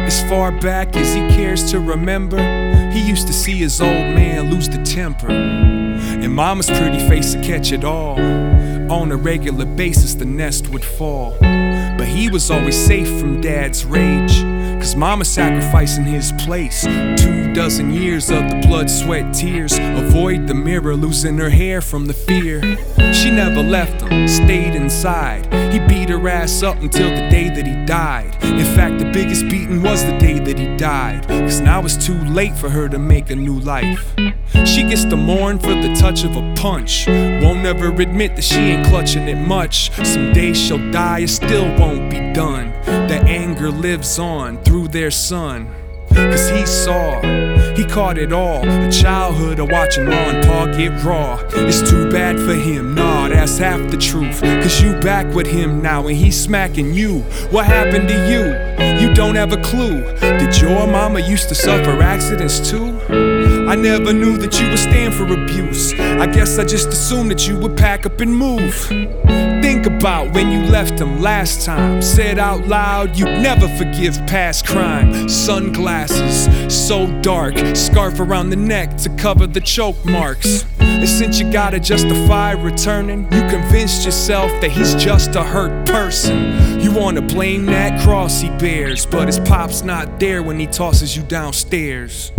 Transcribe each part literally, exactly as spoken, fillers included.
As far back as he cares to remember, he used to see his old man lose the temper, and mama's pretty face to catch it all. On a regular basis the nest would fall, but he was always safe from dad's rage, cause mama sacrificing his place. Two dozen years of the blood, sweat, tears. Avoid the mirror, losing her hair from the fear. She never left him, stayed inside. He beat her ass up until the day that he died. In fact, the biggest beating was the day that he died, cause now it's too late for her to make a new life. She gets to mourn for the touch of a punch, won't ever admit that she ain't clutching it much. Someday she'll die, it still won't be done. The anger lives on through their son, cause he saw, he caught it all. A childhood of watching Ma and Pa get raw. It's too bad for him, nah, that's half the truth, cause you back with him now and he's smacking you. What happened to you? You don't have a clue. Did your mama used to suffer accidents too? I never knew that you would stand for abuse. I guess I just assumed that you would pack up and move. Think about when you left him last time. Said out loud you'd never forgive past crime. Sunglasses, so dark, scarf around the neck to cover the choke marks. And since you gotta justify returning, you convinced yourself that he's just a hurt person. You wanna blame that cross he bears, but his pop's not there when he tosses you downstairs.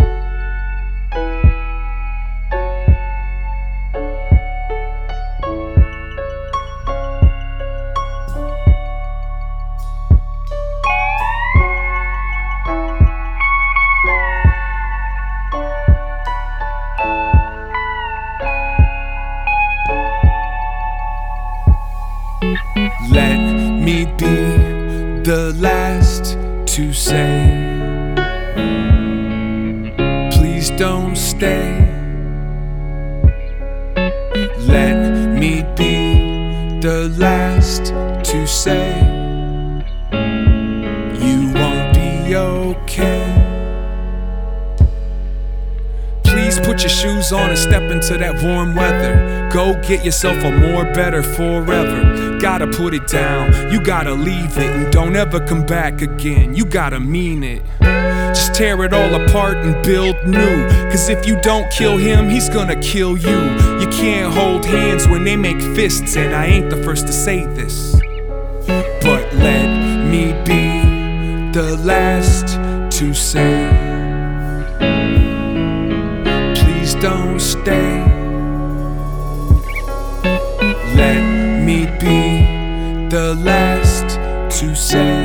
Let me be the last to say, please don't stay. Let me be the last to say, you won't be okay. Please put your shoes on and step into that warm weather. Go get yourself a more better forever. Gotta put it down, you gotta leave it, and don't ever come back again. You gotta mean it. Just tear it all apart and build new, cause if you don't kill him, he's gonna kill you. You can't hold hands when they make fists, and I ain't the first to say this, but let me be the last to say, please don't stay. Let me be the last to say.